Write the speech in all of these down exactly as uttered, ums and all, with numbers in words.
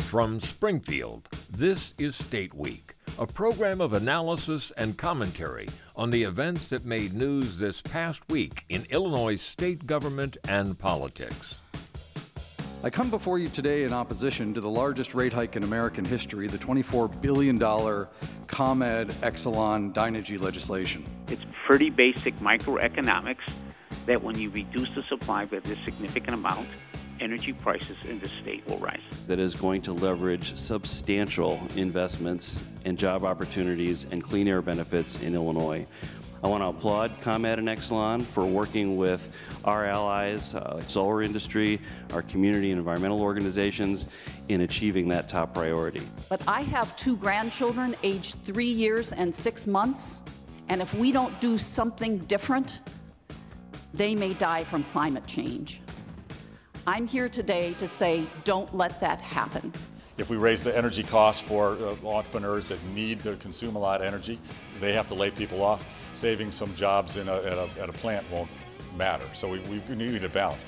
From Springfield, this is State Week, a program of analysis and commentary on the events that made news this past week in Illinois state government and politics. I come before you today in opposition to the largest rate hike in American history, the twenty-four billion dollars ComEd Exelon Dynegy legislation. It's pretty basic microeconomics that when you reduce the supply by this significant amount, energy prices in the state will rise. That is going to leverage substantial investments and job opportunities and clean air benefits in Illinois. I want to applaud ComEd and Exelon for working with our allies, uh, solar industry, our community and environmental organizations in achieving that top priority. But I have two grandchildren aged three years and six months, and if we don't do something different, they may die from climate change. I'm here today to say, don't let that happen. If we raise the energy costs for uh, entrepreneurs that need to consume a lot of energy, they have to lay people off. Saving some jobs in a, at, a, at a plant won't matter. So we, we need a balance.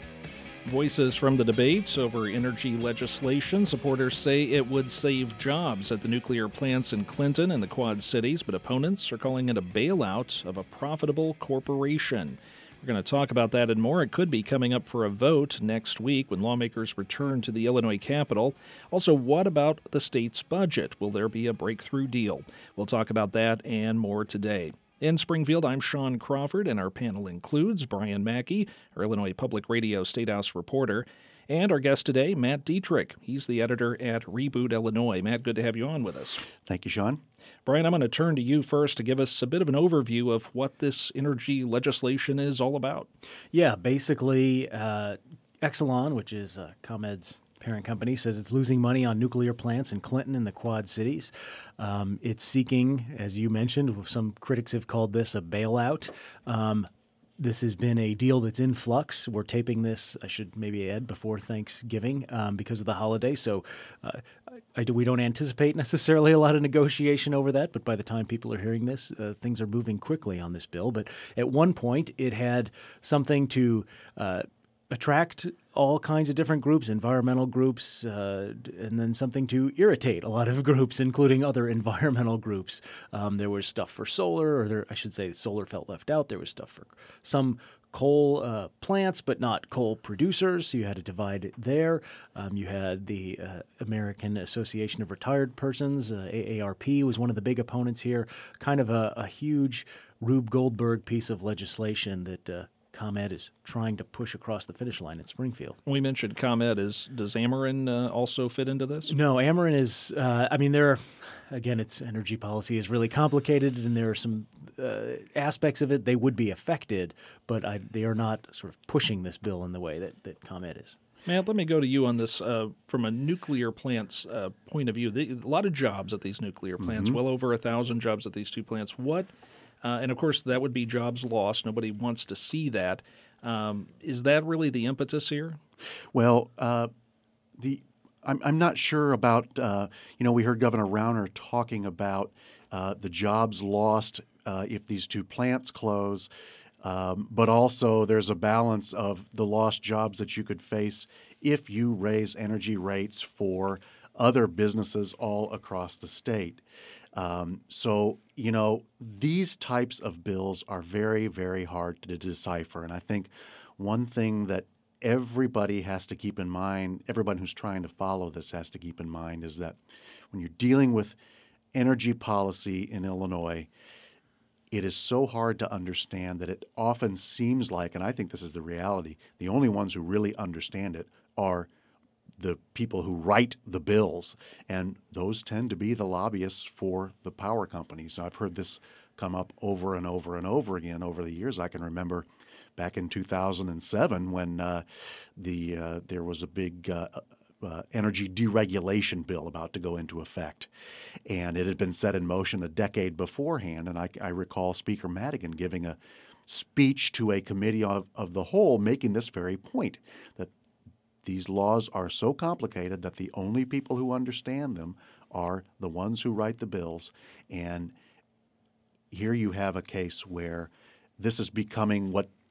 Voices from the debates over energy legislation. Supporters say it would save jobs at the nuclear plants in Clinton and the Quad Cities, but opponents are calling it a bailout of a profitable corporation. We're going to talk about that and more. It could be coming up for a vote next week when lawmakers return to the Illinois Capitol. Also, what about the state's budget? Will there be a breakthrough deal? We'll talk about that and more today. In Springfield, I'm Sean Crawford, and our panel includes Brian Mackey, our Illinois Public Radio State House reporter, and our guest today, Matt Dietrich. He's the editor at Reboot Illinois. Matt, good to have you on with us. Thank you, Sean. Brian, I'm going to turn to you first to give us a bit of an overview of what this energy legislation is all about. Yeah, basically, uh, Exelon, which is uh, ComEd's parent company, says it's losing money on nuclear plants in Clinton and the Quad Cities. Um, it's seeking, as you mentioned, some critics have called this a bailout. Um, This has been a deal that's in flux. We're taping this, I should maybe add, before Thanksgiving um, because of the holiday. So uh, I, I, we don't anticipate necessarily a lot of negotiation over that. But by the time people are hearing this, uh, things are moving quickly on this bill. But at one point, it had something to uh, attract all kinds of different groups, environmental groups, uh, and then something to irritate a lot of groups, including other environmental groups. Um, there was stuff for solar, or there, I should say solar felt left out. There was stuff for some coal uh, plants, but not coal producers. So you had to divide it there. Um, you had the uh, American Association of Retired Persons, uh, A A R P was one of the big opponents here, kind of a, a huge Rube Goldberg piece of legislation that uh, ComEd is trying to push across the finish line in Springfield. We mentioned ComEd. Is, does Ameren uh, also fit into this? No, Ameren is, uh, I mean, there are, again, its energy policy is really complicated, and there are some uh, aspects of it they would be affected, but I, they are not sort of pushing this bill in the way that, that ComEd is. Matt, let me go to you on this uh, from a nuclear plant's uh, point of view. The, a lot of jobs at these nuclear plants, mm-hmm. well over a thousand jobs at these two plants. What Uh, and, of course, that would be jobs lost. Nobody wants to see that. Um, is that really the impetus here? Well, uh, the I'm, I'm not sure about, uh, you know, we heard Governor Rauner talking about uh, the jobs lost uh, if these two plants close, um, but also there's a balance of the lost jobs that you could face if you raise energy rates for other businesses all across the state. Um, so, you know, these types of bills are very, very hard to decipher. And I think one thing that everybody has to keep in mind, everyone who's trying to follow this has to keep in mind, is that when you're dealing with energy policy in Illinois, it is so hard to understand that it often seems like, and I think this is the reality, the only ones who really understand it are the people who write the bills, and those tend to be the lobbyists for the power companies. I've heard this come up over and over and over again over the years. I can remember back in two thousand seven when uh, the uh, there was a big uh, uh, energy deregulation bill about to go into effect, and it had been set in motion a decade beforehand. And I, I recall Speaker Madigan giving a speech to a committee of, of the whole making this very point, that these laws are so complicated that the only people who understand them are the ones who write the bills. And here you have a case where this is becoming what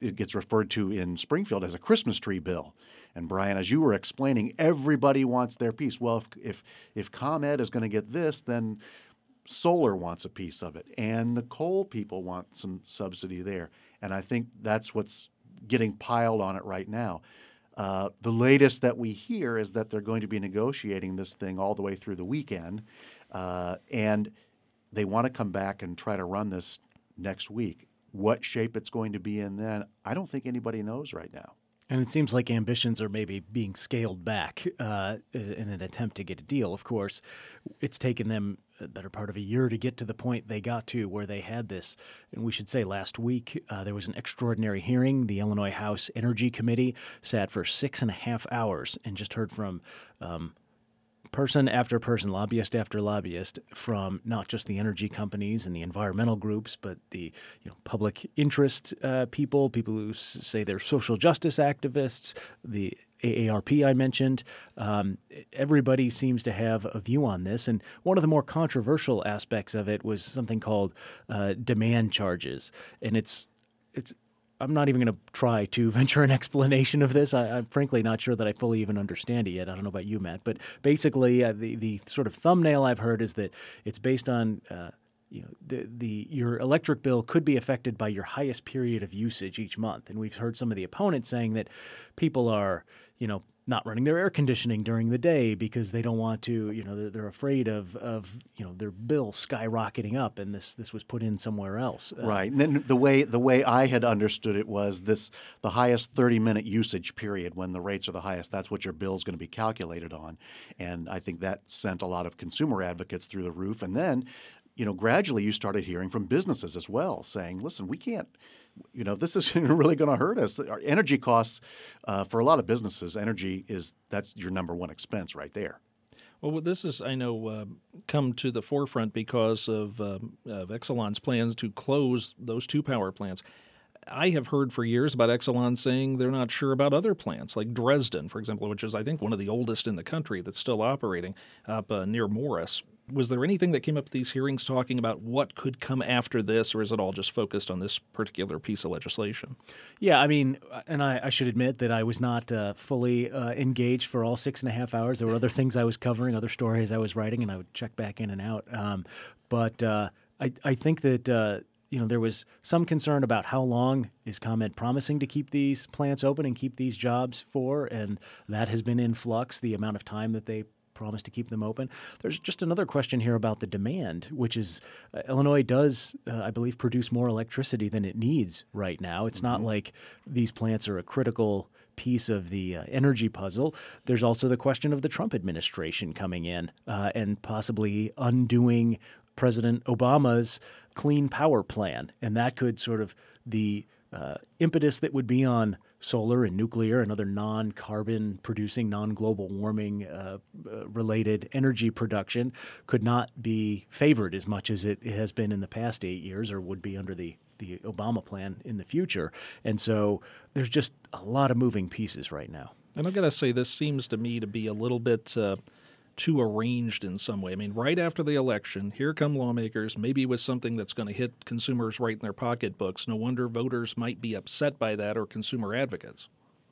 it gets referred to in Springfield as a Christmas tree bill. And Brian, as you were explaining, everybody wants their piece. Well, if if, if ComEd is going to get this, then solar wants a piece of it, and the coal people want some subsidy there. And I think that's what's getting piled on it right now. Uh, the latest that we hear is that they're going to be negotiating this thing all the way through the weekend, uh, and they want to come back and try to run this next week. What shape it's going to be in then, I don't think anybody knows right now. And it seems like ambitions are maybe being scaled back uh, in an attempt to get a deal. Of course, it's taken them a better part of a year to get to the point they got to where they had this. And we should say last week uh, there was an extraordinary hearing. The Illinois House Energy Committee sat for six and a half hours and just heard from um, person after person, lobbyist after lobbyist, from not just the energy companies and the environmental groups, but the you know public interest uh, people, people who s- say they're social justice activists, the A A R P I mentioned. Um, everybody seems to have a view on this. And one of the more controversial aspects of it was something called uh, demand charges. And it's it's I'm not even going to try to venture an explanation of this. I, I'm frankly not sure that I fully even understand it yet. I don't know about you, Matt. But basically, uh, the, the sort of thumbnail I've heard is that it's based on uh, you know, the, the your electric bill could be affected by your highest period of usage each month. And we've heard some of the opponents saying that people are, you know, not running their air conditioning during the day because they don't want to, you know, they're, they're afraid of, of, you know, their bill skyrocketing up, and this this was put in somewhere else. Uh, Right. And then the way the way I had understood it was this the highest thirty-minute usage period when the rates are the highest, that's what your bill's going to be calculated on. And I think that sent a lot of consumer advocates through the roof. And then, you know, gradually you started hearing from businesses as well saying, listen, we can't You know, this is really going to hurt us. Our energy costs uh, for a lot of businesses, energy is that's your number one expense right there. Well, this is, I know, uh, come to the forefront because of, um, of Exelon's plans to close those two power plants. I have heard for years about Exelon saying they're not sure about other plants, like Dresden, for example, which is, I think, one of the oldest in the country that's still operating up uh, near Morris. Was there anything that came up at these hearings talking about what could come after this, or is it all just focused on this particular piece of legislation? Yeah, I mean, and I, I should admit that I was not uh, fully uh, engaged for all six and a half hours. There were other things I was covering, other stories I was writing, and I would check back in and out. Um, but uh, I, I think that uh, you know there was some concern about how long is ComEd promising to keep these plants open and keep these jobs for, and that has been in flux. The amount of time that they promise to keep them open. There's just another question here about the demand, which is uh, Illinois does, uh, I believe, produce more electricity than it needs right now. It's mm-hmm. not like these plants are a critical piece of the uh, energy puzzle. There's also the question of the Trump administration coming in uh, and possibly undoing President Obama's clean power plan. And that could sort of the uh, impetus that would be on solar and nuclear and other non-carbon producing, non-global warming uh, uh, related energy production could not be favored as much as it has been in the past eight years or would be under the, the Obama plan in the future. And so there's just a lot of moving pieces right now. And I've got to say, this seems to me to be a little bit uh, too arranged in some way. I mean, right after the election, here come lawmakers, maybe with something that's going to hit consumers right in their pocketbooks. No wonder voters might be upset by that, or consumer advocates.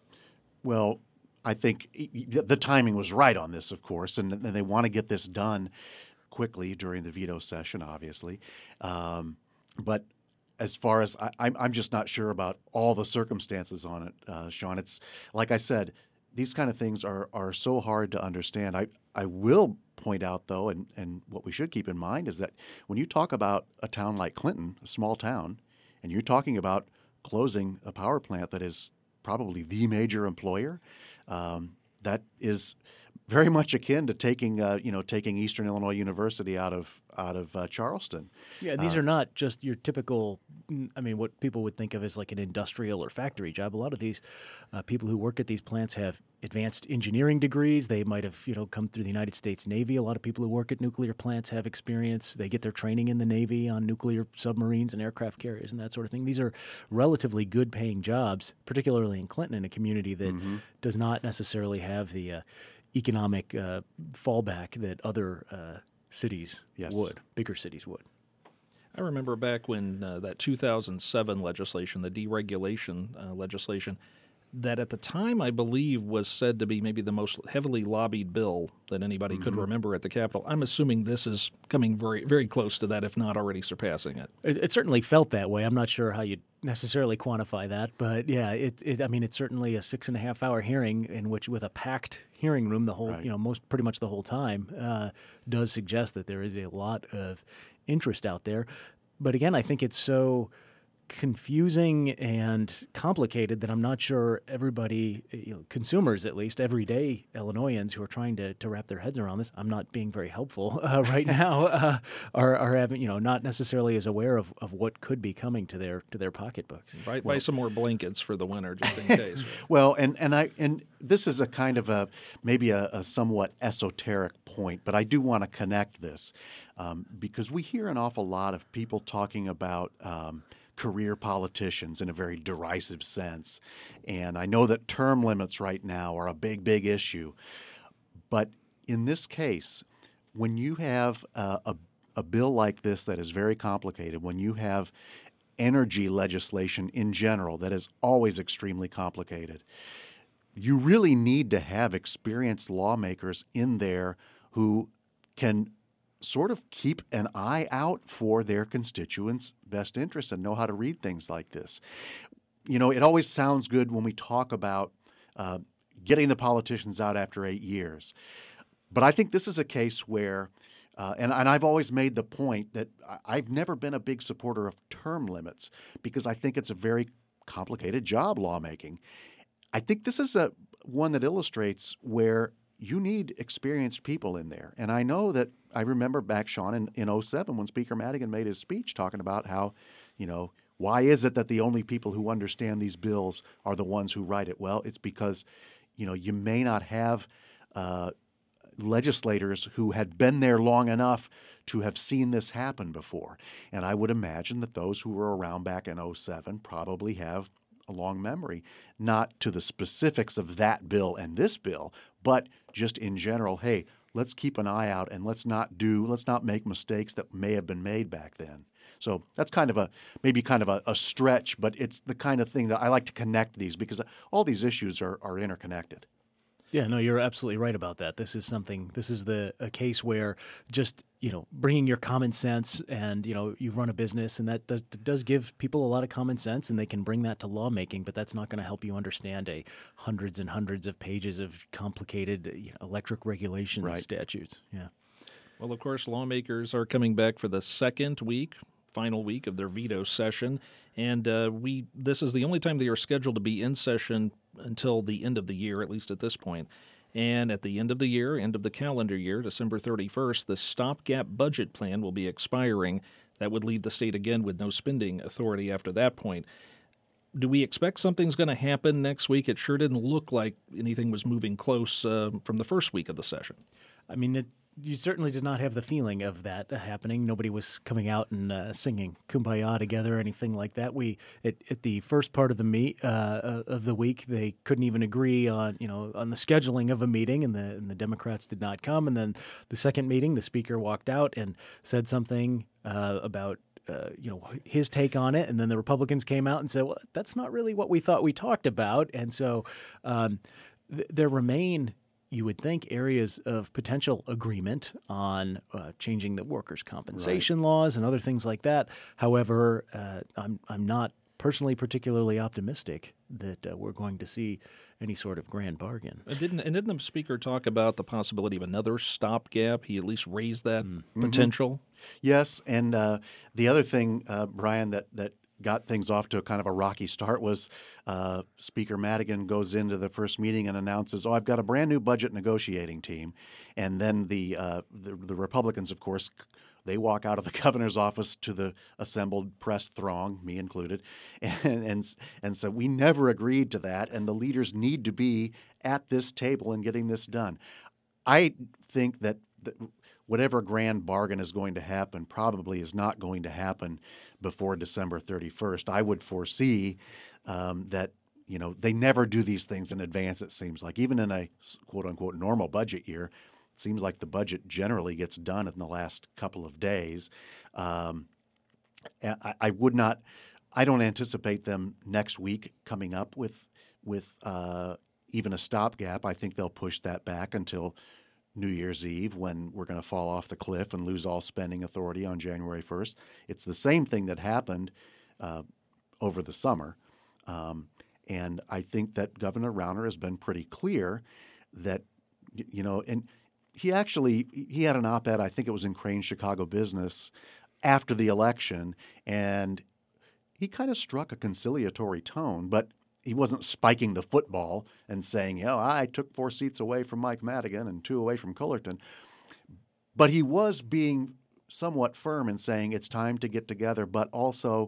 Well, I think the timing was right on this, of course, and they want to get this done quickly during the veto session, obviously. Um, but as far as I, I'm just not sure about all the circumstances on it, uh, Sean. It's like I said, these kind of things are are so hard to understand. I, I will point out, though, and, and what we should keep in mind is that when you talk about a town like Clinton, a small town, and you're talking about closing a power plant that is probably the major employer, um, that is very much akin to taking uh, you know taking Eastern Illinois University out of out of uh, Charleston. Yeah, these uh, are not just your typical, I mean, what people would think of as like an industrial or factory job. A lot of these uh, people who work at these plants have advanced engineering degrees. They might have, you know, come through the United States Navy. A lot of people who work at nuclear plants have experience. They get their training in the Navy on nuclear submarines and aircraft carriers and that sort of thing. These are relatively good-paying jobs, particularly in Clinton, in a community that mm-hmm. does not necessarily have the uh, economic uh, fallback that other uh, cities yes. would, bigger cities would. I remember back when uh, that two thousand seven legislation, the deregulation uh, legislation, that at the time I believe was said to be maybe the most heavily lobbied bill that anybody mm-hmm. could remember at the Capitol. I'm assuming this is coming very, very close to that, if not already surpassing it. It, it certainly felt that way. I'm not sure how you'd necessarily quantify that, but yeah, it, it I mean, it's certainly a six and a half hour hearing in which, with a packed hearing room, the whole, right. you know, most pretty much the whole time, uh, does suggest that there is a lot of interest out there. But again, I think it's so confusing and complicated that I'm not sure everybody, you know, consumers at least, everyday Illinoisans who are trying to, to wrap their heads around this, I'm not being very helpful uh, right now, uh, are, are having, you know, not necessarily as aware of, of what could be coming to their to their pocketbooks. Right, well, buy some more blankets for the winter just in case. Right? Well, and, and I and this is a kind of a maybe a, a somewhat esoteric point, but I do want to connect this um, because we hear an awful lot of people talking about um, career politicians in a very derisive sense. And I know that term limits right now are a big, big issue. But in this case, when you have uh, a, a bill like this that is very complicated, when you have energy legislation in general that is always extremely complicated, you really need to have experienced lawmakers in there who can sort of keep an eye out for their constituents' best interests and know how to read things like this. You know, it always sounds good when we talk about uh, getting the politicians out after eight years. But I think this is a case where, uh, and, and I've always made the point that I've never been a big supporter of term limits because I think it's a very complicated job, lawmaking. I think this is a one that illustrates where you need experienced people in there. And I know that I remember back, Sean, in, in oh seven when Speaker Madigan made his speech talking about how, you know, why is it that the only people who understand these bills are the ones who write it? Well, it's because, you know, you may not have uh, legislators who had been there long enough to have seen this happen before. And I would imagine that those who were around back in oh seven probably have a long memory, not to the specifics of that bill and this bill, but just in general, hey, let's keep an eye out and let's not do, let's not make mistakes that may have been made back then. So that's kind of a, maybe kind of a, a stretch, but it's the kind of thing that I like to connect these because all these issues are, are interconnected. Yeah, no, you're absolutely right about that. This is something, this is the a case where just, you know, bringing your common sense and, you know, you run a business and that does, does give people a lot of common sense and they can bring that to lawmaking, but that's not going to help you understand a hundreds and hundreds of pages of complicated, you know, electric regulation right. statutes. Yeah. Well, of course, lawmakers are coming back for the second week, final week of their veto session. And uh, we this is the only time they are scheduled to be in session until the end of the year, at least at this point. And at the end of the year, end of the calendar year, December thirty-first, the stopgap budget plan will be expiring. That would leave the state again with no spending authority after that point. Do we expect something's going to happen next week? It sure didn't look like anything was moving close uh, from the first week of the session. I mean, it, you certainly did not have the feeling of that happening. Nobody was coming out and uh, singing "Kumbaya" together or anything like that. We at, at the first part of the meet uh, of the week, they couldn't even agree on you know on the scheduling of a meeting, and the and the Democrats did not come. And then the second meeting, the speaker walked out and said something uh, about. Uh, you know, his take on it, and then the Republicans came out and said, well, that's not really what we thought we talked about. And so um, th- there remain, you would think, areas of potential agreement on uh, changing the workers' compensation right. laws and other things like that. However, uh, I'm I'm not personally particularly optimistic that uh, we're going to see any sort of grand bargain. And didn't and didn't the speaker talk about the possibility of another stopgap? He at least raised that mm-hmm. potential. Yes, and uh, the other thing, uh, Brian, that that got things off to a kind of a rocky start was uh, Speaker Madigan goes into the first meeting and announces, "Oh, I've got a brand new budget negotiating team," and then the uh, the, the Republicans, of course, they walk out of the governor's office to the assembled press throng, me included, and and and so we never agreed to that, and the leaders need to be at this table and getting this done. I think that the, whatever grand bargain is going to happen probably is not going to happen before December thirty-first. I would foresee um, that you know they never do these things in advance. It seems like even in a quote unquote normal budget year. It seems like the budget generally gets done in the last couple of days. Um, I, I would not. I don't anticipate them next week coming up with with uh, even a stopgap. I think they'll push that back until New Year's Eve, when we're going to fall off the cliff and lose all spending authority on January first. It's the same thing that happened uh, over the summer. Um, and I think that Governor Rauner has been pretty clear that, you know, and he actually, he had an op-ed, I think it was in Crain's Chicago Business, after the election, and he kind of struck a conciliatory tone, but he wasn't spiking the football and saying, you know, I took four seats away from Mike Madigan and two away from Cullerton. But he was being somewhat firm in saying it's time to get together, but also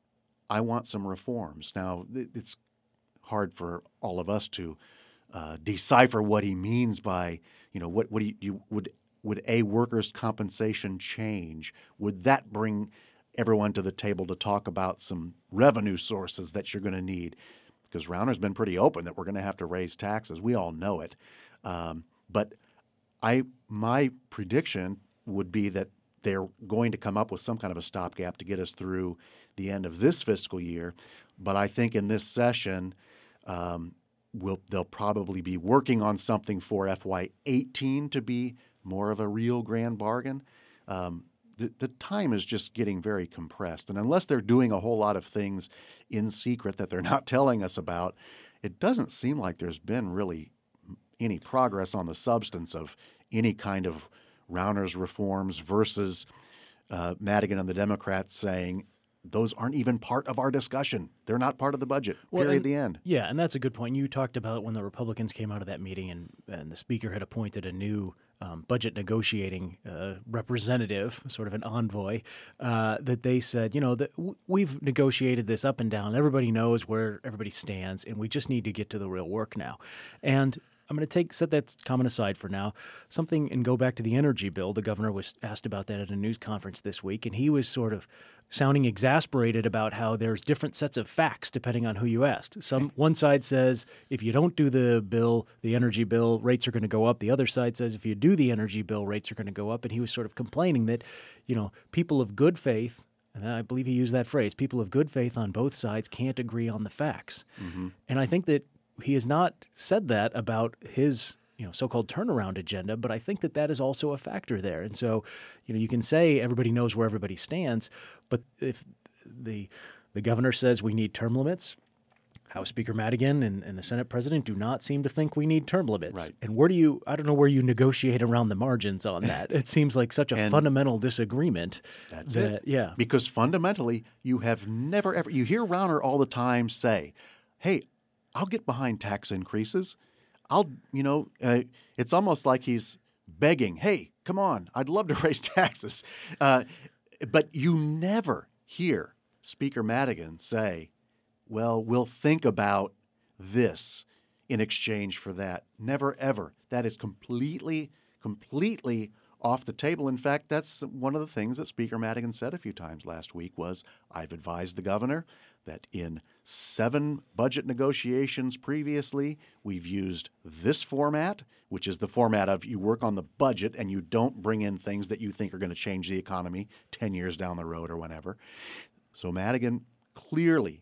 I want some reforms. Now, it's hard for all of us to uh, decipher what he means by, you know, what, what do you, you would would a workers' compensation change? Would that bring everyone to the table to talk about some revenue sources that you're going to need? Because Rauner's been pretty open that we're going to have to raise taxes. We all know it. Um, but I, my prediction would be that they're going to come up with some kind of a stopgap to get us through the end of this fiscal year. But I think in this session, um, we'll, they'll probably be working on something for F Y eighteen to be more of a real grand bargain. Um, The, the time is just getting very compressed. And unless they're doing a whole lot of things in secret that they're not telling us about, it doesn't seem like there's been really any progress on the substance of any kind of Rauner's reforms versus uh, Madigan and the Democrats saying those aren't even part of our discussion. They're not part of the budget, well, period, and, the end. Yeah, and that's a good point. You talked about when the Republicans came out of that meeting and, and the Speaker had appointed a new um, budget negotiating uh, representative, sort of an envoy, uh, that they said, you know, that w- we've negotiated this up and down. Everybody knows where everybody stands, and we just need to get to the real work now. And I'm going to take set that comment aside for now. Something and go back to the energy bill. The governor was asked about that at a news conference this week, and he was sort of sounding exasperated about how there's different sets of facts depending on who you asked. Some one side says if you don't do the bill, the energy bill, rates are going to go up. The other side says if you do the energy bill, rates are going to go up. And he was sort of complaining that, you know, people of good faith, and I believe he used that phrase, people of good faith on both sides can't agree on the facts. Mm-hmm. And I think that he has not said that about his, you know, so-called turnaround agenda, but I think that that is also a factor there. And so, you know, you can say everybody knows where everybody stands, but if the the governor says we need term limits, House Speaker Madigan and, and the Senate President do not seem to think we need term limits. Right. And where do you, I don't know where you negotiate around the margins on that. It seems like such a And fundamental disagreement. That's that, it. Yeah. Because fundamentally, you have never ever, you hear Rauner all the time say, hey, I'll get behind tax increases. I'll, you know, uh, it's almost like he's begging, hey, come on, I'd love to raise taxes. Uh, but you never hear Speaker Madigan say, well, we'll think about this in exchange for that. Never, ever. That is completely, completely off the table. In fact, that's one of the things that Speaker Madigan said a few times last week was, I've advised the governor that in seven budget negotiations previously, we've used this format, which is the format of you work on the budget and you don't bring in things that you think are going to change the economy ten years down the road or whenever. So Madigan clearly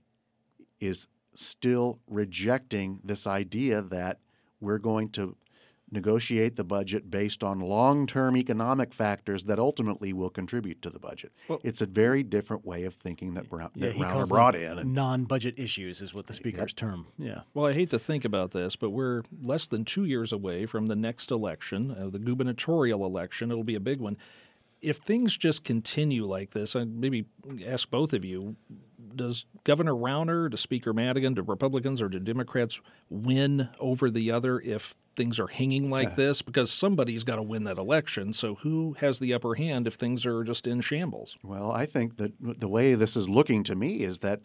is still rejecting this idea that we're going to negotiate the budget based on long-term economic factors that ultimately will contribute to the budget. Well, it's a very different way of thinking that, Brown, yeah, that he Rauner calls brought them in. And, non-budget issues is what the Speaker's Yep. term. Yeah. Well, I hate to think about this, but we're less than two years away from the next election, uh, the gubernatorial election. It'll be a big one. If things just continue like this, I'd maybe ask both of you, does Governor Rauner, to Speaker Madigan, to Republicans or to Democrats win over the other if things are hanging like Yeah. this? Because somebody's got to win that election. So who has the upper hand if things are just in shambles? well, I think that the way this is looking to me is that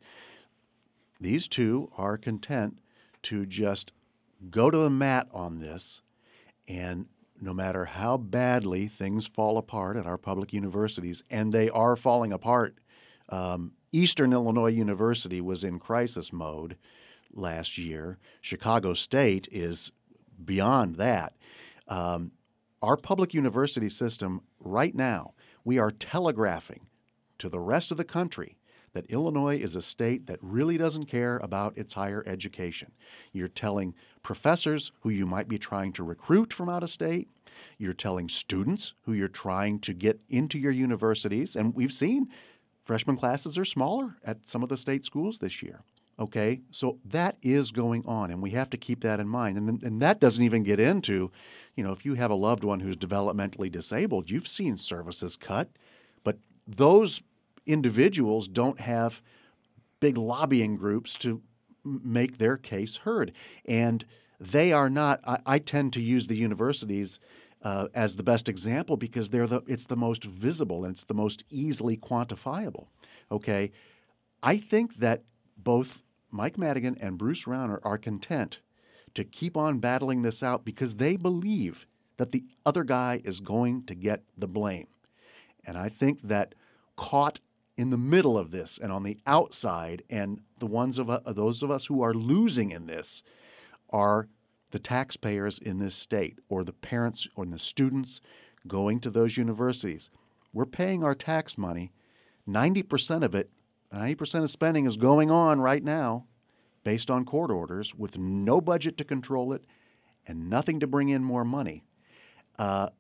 these two are content to just go to the mat on this, and no matter how badly things fall apart at our public universities, and they are falling apart, um, Eastern Illinois University was in crisis mode last year. Chicago State is beyond that. Um, our public university system right now, we are telegraphing to the rest of the country that Illinois is a state that really doesn't care about its higher education. You're telling professors who you might be trying to recruit from out of state. You're telling students who you're trying to get into your universities. And we've seen freshman classes are smaller at some of the state schools this year. Okay, so that is going on, and we have to keep that in mind. And, and that doesn't even get into, you know, if you have a loved one who's developmentally disabled, you've seen services cut, but those individuals don't have big lobbying groups to make their case heard. And they are not, I, I tend to use the universities uh, as the best example because they're the, it's the most visible and it's the most easily quantifiable. Okay, I think that both Mike Madigan and Bruce Rauner are content to keep on battling this out because they believe that the other guy is going to get the blame. And I think that caught in the middle of this and on the outside, and the ones of uh, those of us who are losing in this are the taxpayers in this state or the parents or the students going to those universities. We're paying our tax money. ninety percent of it ninety percent of spending is going on right now based on court orders with no budget to control it and nothing to bring in more money. Uh,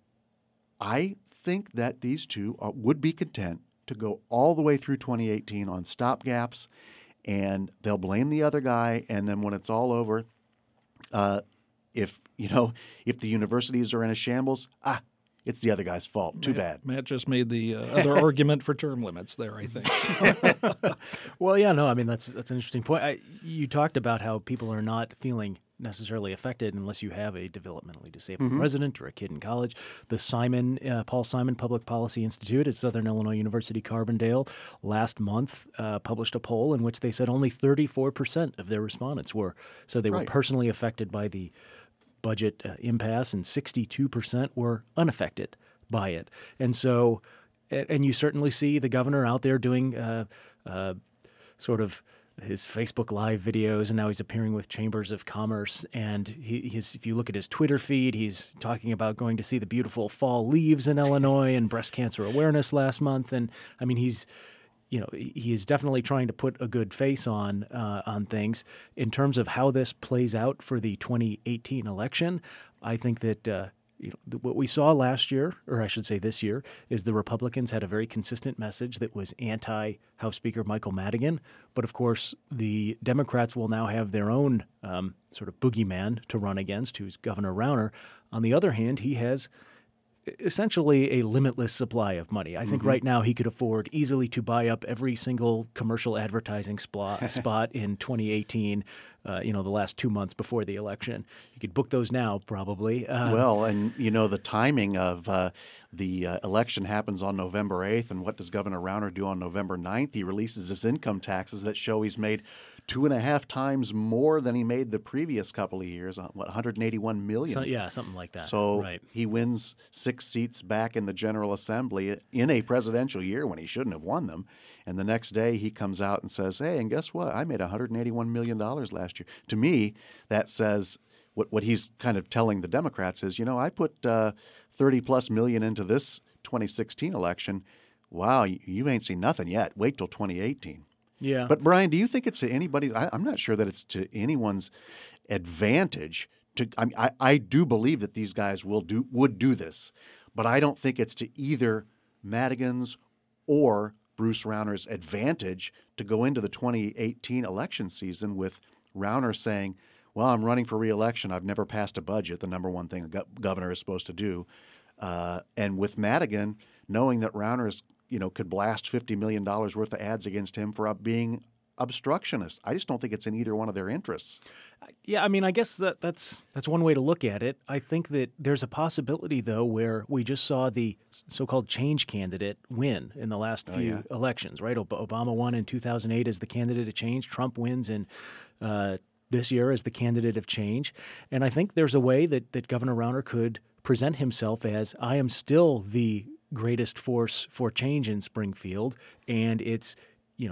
I think that these two are, would be content to go all the way through twenty eighteen on stopgaps, and they'll blame the other guy, and then when it's all over, uh, if you know if the universities are in a shambles, ah, it's the other guy's fault. Too Matt, bad. Matt just made the uh, other argument for term limits there, I think. Well, yeah, no, I mean, that's that's an interesting point. I, you talked about how people are not feeling necessarily affected unless you have a developmentally disabled Mm-hmm. resident or a kid in college. The Simon, uh, Paul Simon Public Policy Institute at Southern Illinois University Carbondale last month uh, published a poll in which they said only thirty-four percent of their respondents were. So they were Right. personally affected by the budget uh, impasse, and sixty-two percent were unaffected by it. And so, and you certainly see the governor out there doing uh, uh, sort of his Facebook Live videos, and now he's appearing with chambers of commerce. And he, his, if you look at his Twitter feed, he's talking about going to see the beautiful fall leaves in Illinois and breast cancer awareness last month. And I mean, he's, you know, he is definitely trying to put a good face on uh, on things. In terms of how this plays out for the twenty eighteen election, I think that uh, you know, th- what we saw last year, or I should say this year, is the Republicans had a very consistent message that was anti-House Speaker Michael Madigan. But of course, the Democrats will now have their own um, sort of boogeyman to run against, who's Governor Rauner. On the other hand, he has essentially a limitless supply of money. I think Mm-hmm. right now he could afford easily to buy up every single commercial advertising spot, spot in twenty eighteen, uh, you know, the last two months before the election. You could book those now, probably. Uh, Well, and you know the timing of uh, the uh, election happens on November eighth, and what does Governor Rauner do on November ninth? He releases his income taxes that show he's made two and a half times more than he made the previous couple of years. uh, What, one hundred eighty-one million? so, yeah, something like that. So right. he wins six seats back in the General Assembly in a presidential year when he shouldn't have won them. And the next day he comes out and says, hey, and guess what? I made one hundred eighty-one million dollars last year. To me, that says what, what he's kind of telling the Democrats is, you know, I put uh, thirty plus million into this twenty sixteen election. Wow, you, you ain't seen nothing yet. Wait till twenty eighteen. Yeah. But Brian, do you think it's to anybody's? I, I'm not sure that it's to anyone's advantage. To I, mean, I I do believe that these guys will do would do this, but I don't think it's to either Madigan's or Bruce Rauner's advantage to go into the twenty eighteen election season with Rauner saying, "Well, I'm running for re-election. I've never passed a budget. The number one thing a go- governor is supposed to do," uh, and with Madigan knowing that Rauner's you know, could blast fifty million dollars worth of ads against him for uh, being obstructionist. I just don't think it's in either one of their interests. Yeah, I mean, I guess that that's that's one way to look at it. I think that there's a possibility, though, where we just saw the so-called change candidate win in the last few yeah. elections, right? Ob- Obama won in two thousand eight as the candidate of change. Trump wins in uh, this year as the candidate of change. And I think there's a way that, that Governor Rauner could present himself as, I am still the greatest force for change in Springfield, and it's, you know,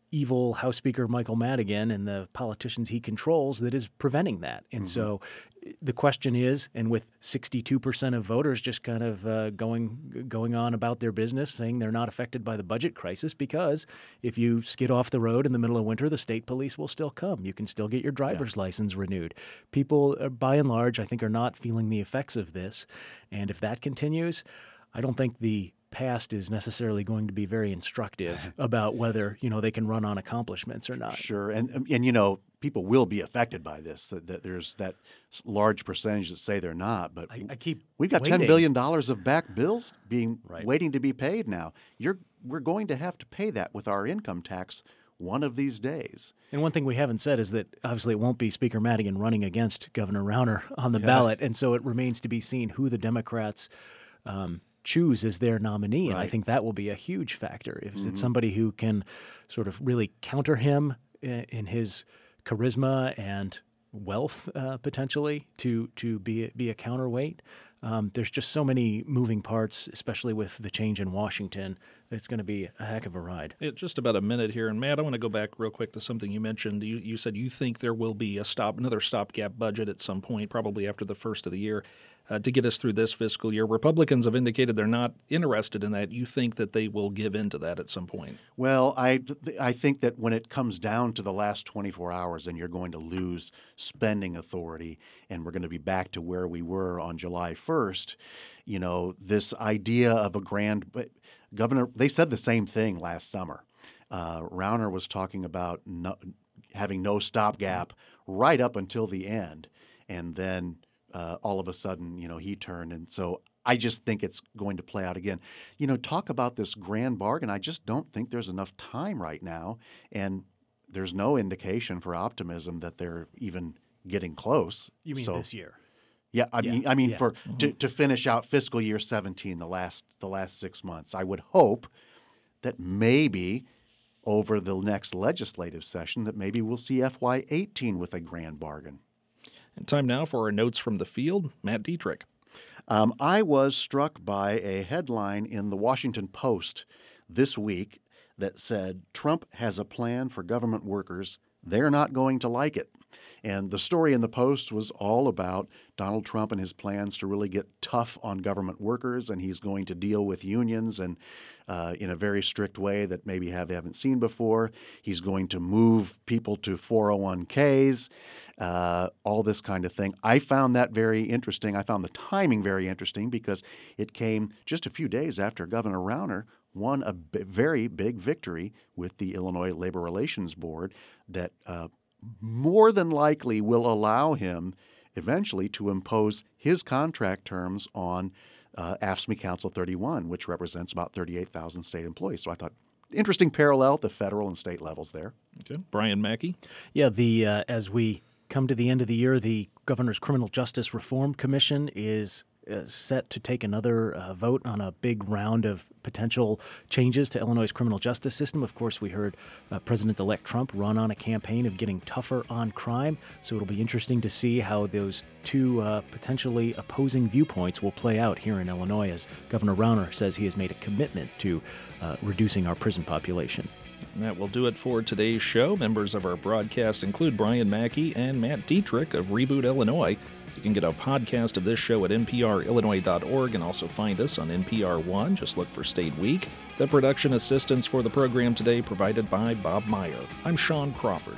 evil House Speaker Michael Madigan and the politicians he controls that is preventing that. And mm-hmm. so the question is, and with sixty-two percent of voters just kind of uh, going going on about their business, saying they're not affected by the budget crisis, because if you skid off the road in the middle of winter, the state police will still come. You can still get your driver's yeah. license renewed. People, are, by and large, I think, are not feeling the effects of this. And if that continues, I don't think the past is necessarily going to be very instructive about whether, you know, they can run on accomplishments or not. Sure. And, and you know, people will be affected by this. That, that there's that large percentage that say they're not. But I, I keep we've got waiting. ten billion dollars of back bills being right. waiting to be paid now. You're We're going to have to pay that with our income tax one of these days. And one thing we haven't said is that obviously it won't be Speaker Madigan running against Governor Rauner on the yeah. ballot. And so it remains to be seen who the Democrats um, choose as their nominee. Right. And I think that will be a huge factor. If mm-hmm. it's somebody who can sort of really counter him in, in his charisma and wealth uh, potentially to to be be a counterweight. Um, there's just so many moving parts, especially with the change in Washington. It's going to be a heck of a ride. It, just about a minute here. And Matt, I want to go back real quick to something you mentioned. You, you said you think there will be a stop, another stopgap budget at some point, probably after the first of the year, uh, to get us through this fiscal year. Republicans have indicated they're not interested in that. You think that they will give in to that at some point? Well, I, I think that when it comes down to the last twenty-four hours, then you're going to lose spending authority, and we're going to be back to where we were on July first. You know, this idea of a grand – Governor, they said the same thing last summer. Uh, Rauner was talking about no, having no stopgap right up until the end, and then uh, all of a sudden, you know, he turned. And so I just think it's going to play out again. You know, talk about this grand bargain. I just don't think there's enough time right now, and there's no indication for optimism that they're even getting close. You mean so, this year? Yeah, I yeah. mean, I mean, yeah. for mm-hmm. to, to finish out fiscal year seventeen, the last the last six months, I would hope that maybe over the next legislative session that maybe we'll see F Y eighteen with a grand bargain. And time now for our notes from the field. Matt Dietrich. Um, I was struck by a headline in the Washington Post this week that said Trump has a plan for government workers. They're not going to like it. And the story in the Post was all about Donald Trump and his plans to really get tough on government workers, and he's going to deal with unions and uh, in a very strict way that maybe have, they haven't seen before. He's going to move people to four oh one k's, uh, all this kind of thing. I found that very interesting. I found the timing very interesting because it came just a few days after Governor Rauner won a b- very big victory with the Illinois Labor Relations Board that uh, more than likely will allow him eventually to impose his contract terms on uh, A F S C M E Council thirty-one, which represents about thirty-eight thousand state employees. So I thought interesting parallel at the federal and state levels there. Okay. Brian Mackey? Yeah, the uh, as we come to the end of the year, the Governor's Criminal Justice Reform Commission is Uh, set to take another uh, vote on a big round of potential changes to Illinois' criminal justice system. Of course, we heard uh, President-elect Trump run on a campaign of getting tougher on crime, so it'll be interesting to see how those two uh, potentially opposing viewpoints will play out here in Illinois, as Governor Rauner says he has made a commitment to uh, reducing our prison population. And that will do it for today's show. Members of our broadcast include Brian Mackey and Matt Dietrich of Reboot Illinois. You can get a podcast of this show at N P R Illinois dot org and also find us on N P R One. Just look for State Week. The production assistance for the program today provided by Bob Meyer. I'm Sean Crawford.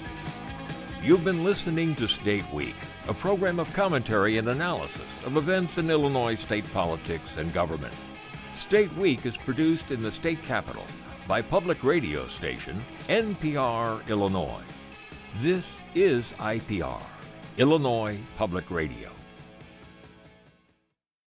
You've been listening to State Week, a program of commentary and analysis of events in Illinois state politics and government. State Week is produced in the state capital by public radio station N P R Illinois. This is I P R, Illinois Public Radio.